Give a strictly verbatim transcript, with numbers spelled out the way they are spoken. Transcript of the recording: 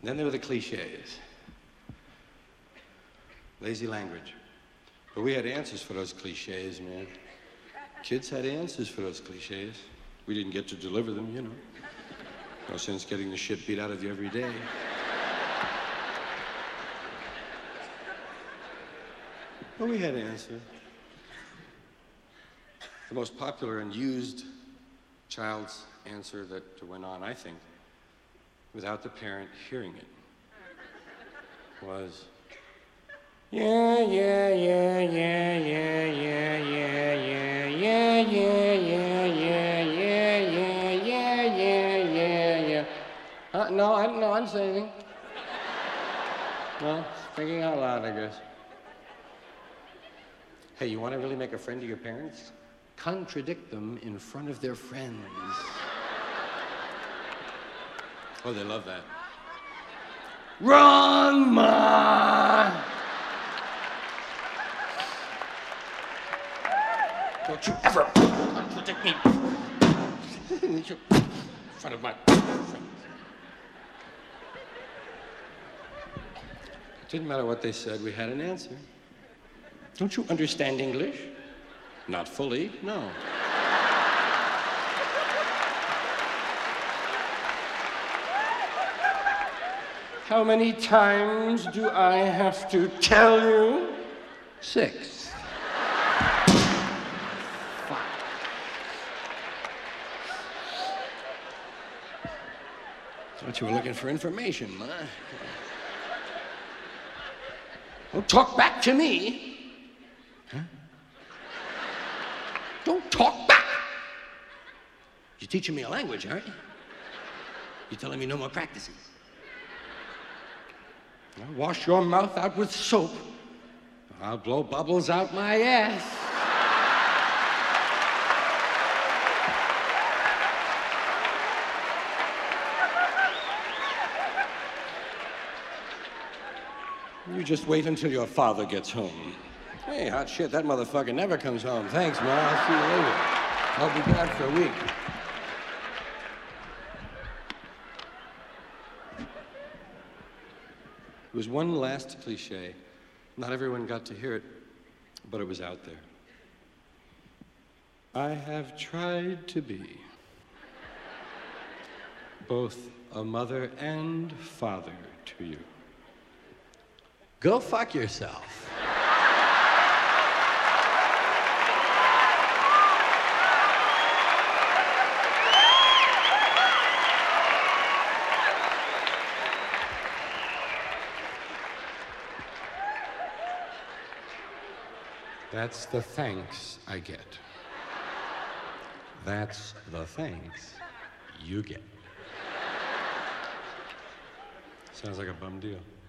Then there were the cliches. Lazy language. But we had answers for those cliches, man. Kids had answers for those cliches. We didn't get to deliver them, you know. No sense getting the shit beat out of you every day. But we had answers. The most popular and used child's answer that went on, I think, without the parent hearing it, was, yeah, yeah, yeah, yeah, yeah, yeah, yeah, yeah, yeah, yeah, yeah, yeah, yeah, yeah, yeah, yeah, yeah, yeah. Uh, no, I no, I didn't say anything. No, thinking out loud, I guess. Hey, you want to really make a friend of your parents? Contradict them in front of their friends. Oh, they love that. Wrong, Ma! Don't you ever contradict me in front of my friends. Didn't matter what they said, we had an answer. Don't you understand English? Not fully, no. How many times do I have to tell you? Six. Five. Thought you were looking for information, Ma. Don't talk back to me. Huh? Don't talk back. You're teaching me a language, aren't you? You're telling me no more practices. I'll wash your mouth out with soap. I'll blow bubbles out my ass. You just wait until your father gets home. Hey, hot shit, that motherfucker never comes home. Thanks, Ma. I'll see you later. I'll be gone for a week. It was one last cliche. Not everyone got to hear it, but it was out there. I have tried to be both a mother and father to you. Go fuck yourself. That's the thanks I get. That's the thanks you get. Sounds like a bum deal.